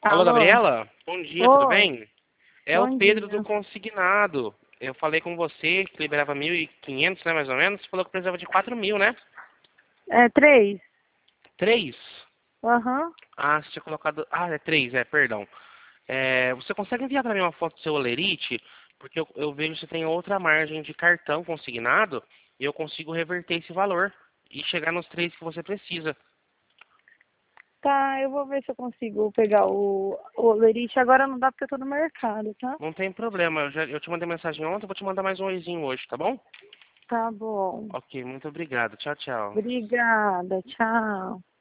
Alô, Alô? Gabriela? Bom dia, tudo Oi, bem? É o bom Pedro do dia. Consignado. Eu falei com você que liberava 1.500, né, mais ou menos. Você falou que precisava de 4.000, né? É 3? 3? Aham. Ah, você tinha colocado... Ah, é 3, perdão. Você consegue enviar para mim uma foto do seu Olerite? Porque eu vejo que você tem outra margem de cartão consignado e eu consigo reverter esse valor e chegar nos 3 que você precisa. Tá, eu vou ver se eu consigo pegar o Lerite. Agora não dá porque eu tô no mercado, tá? Não tem problema, eu te mandei mensagem ontem, vou te mandar mais um oizinho hoje, tá bom? Tá bom. Ok, muito obrigado. Tchau, tchau. Obrigada, tchau.